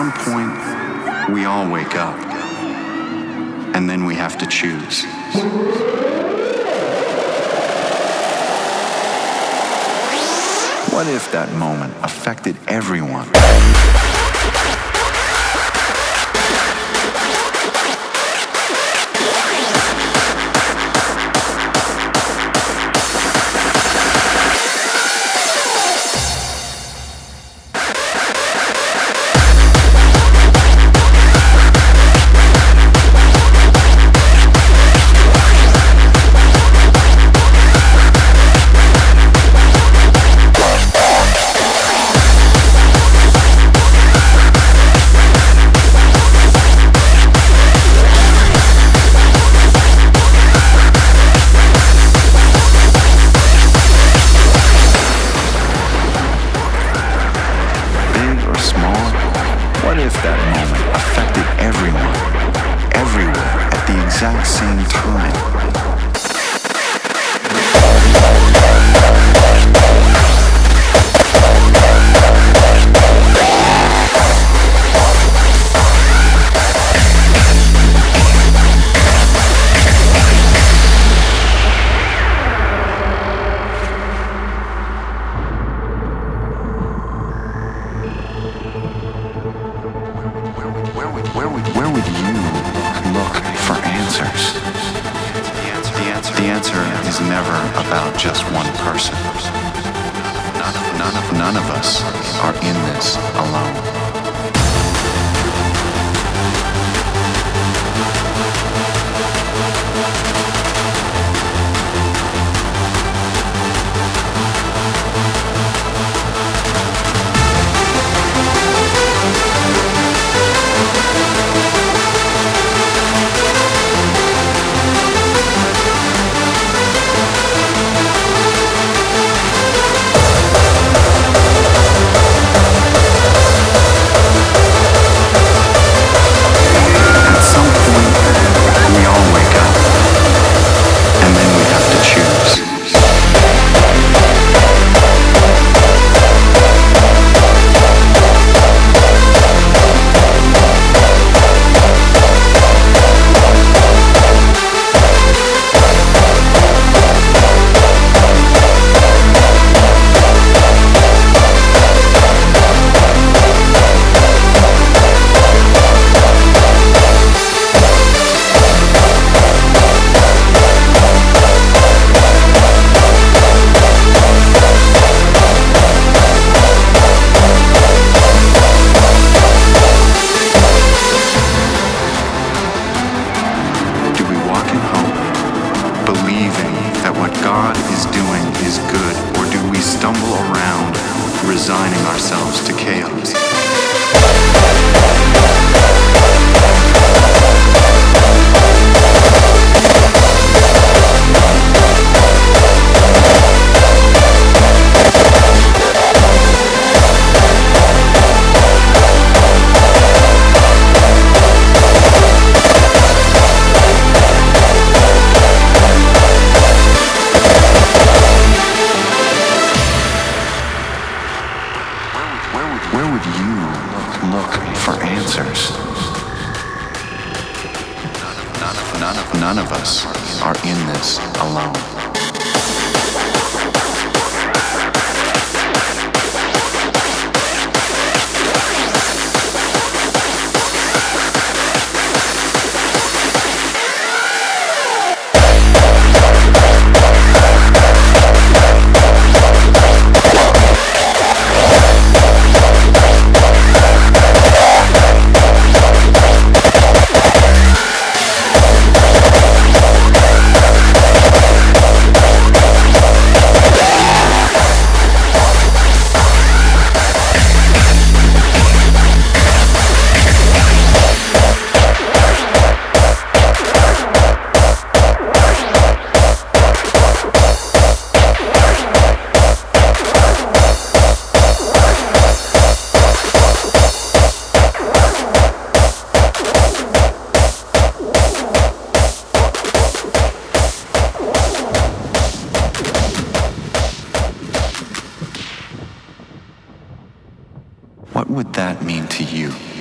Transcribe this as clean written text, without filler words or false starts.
some point, we all wake up, and then we have to choose. What if that moment affected everyone? What if that moment affected everyone, everywhere, at the exact same time? Where would you look for answers? The answer is never about just one person. None of us are in this alone. Believing that what God is doing is good, or do we stumble around, resigning ourselves to chaos? Where would you look for answers? None of us are in this alone. What would that mean to you?